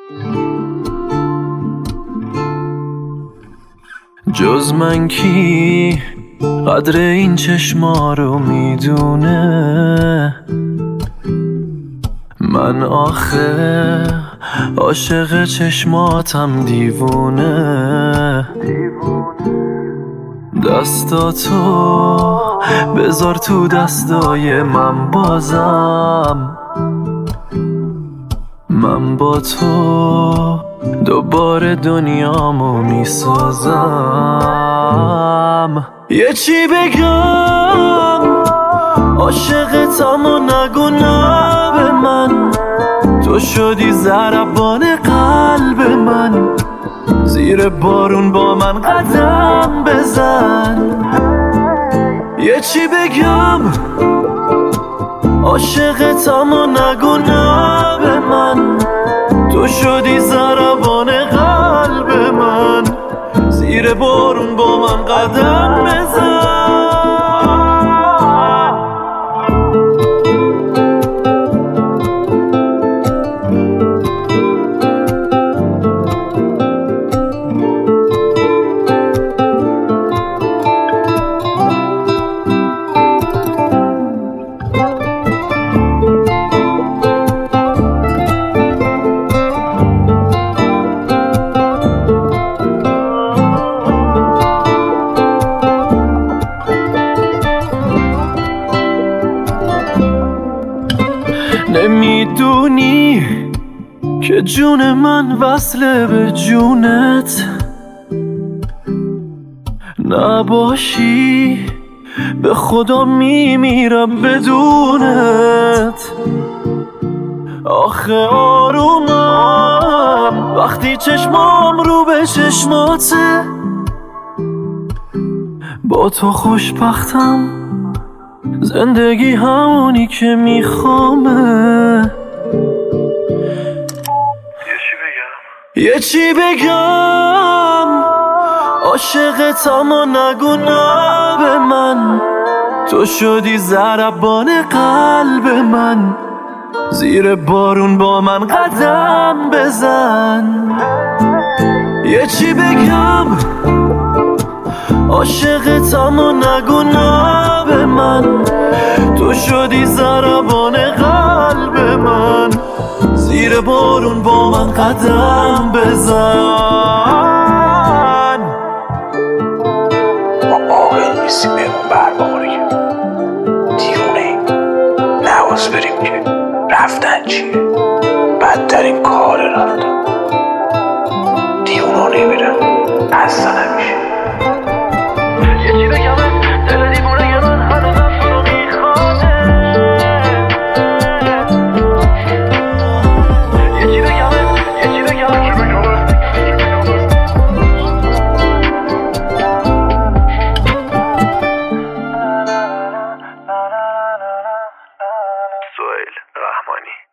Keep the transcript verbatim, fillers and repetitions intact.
جز من کی قدر این چشما رو میدونه؟ من آخه عاشق چشماتم دیوونه. دستاتو بذار تو دستای من بازم، من با تو دوباره دنیامو میسازم. یه چی بگم عاشقتم و نگو نه به من، تو شدی ضربان قلب من. زیر بارون با من قدم بزن. یه چی بگم عاشقتم و نگو نه به من، تو شدی ضربان قلب من. زیر بارون با من قدم بزن. نمیدونی که جون من وصله به جونت، نباشی به خدا میمیرم بدونت. آخه آرومم وقتی چشمام رو به چشماته، با تو خوشبختم زندگی همونی که میخوامه. یه چی بگم عاشقتم و نگو نه به من، تو شدی ضربان قلب من. زیر بارون با من قدم بزن. یه چی بگم عاشقتم و نگو نه به من، تو شدی ضربان قلب من. زیر بارون با من قدم بزن. ما عاقل نیستیم بهمون بر بخوره که دیوونه نواز بریم که رفتن چیه؟ بدترین کار رفتن. دیونا نمیرن اصلا نمیشه. یه چی بگم دل دیوونه من هنوزم تو رو میخوانه. یه چی بگم یه چی بگم سهیل رحمانی.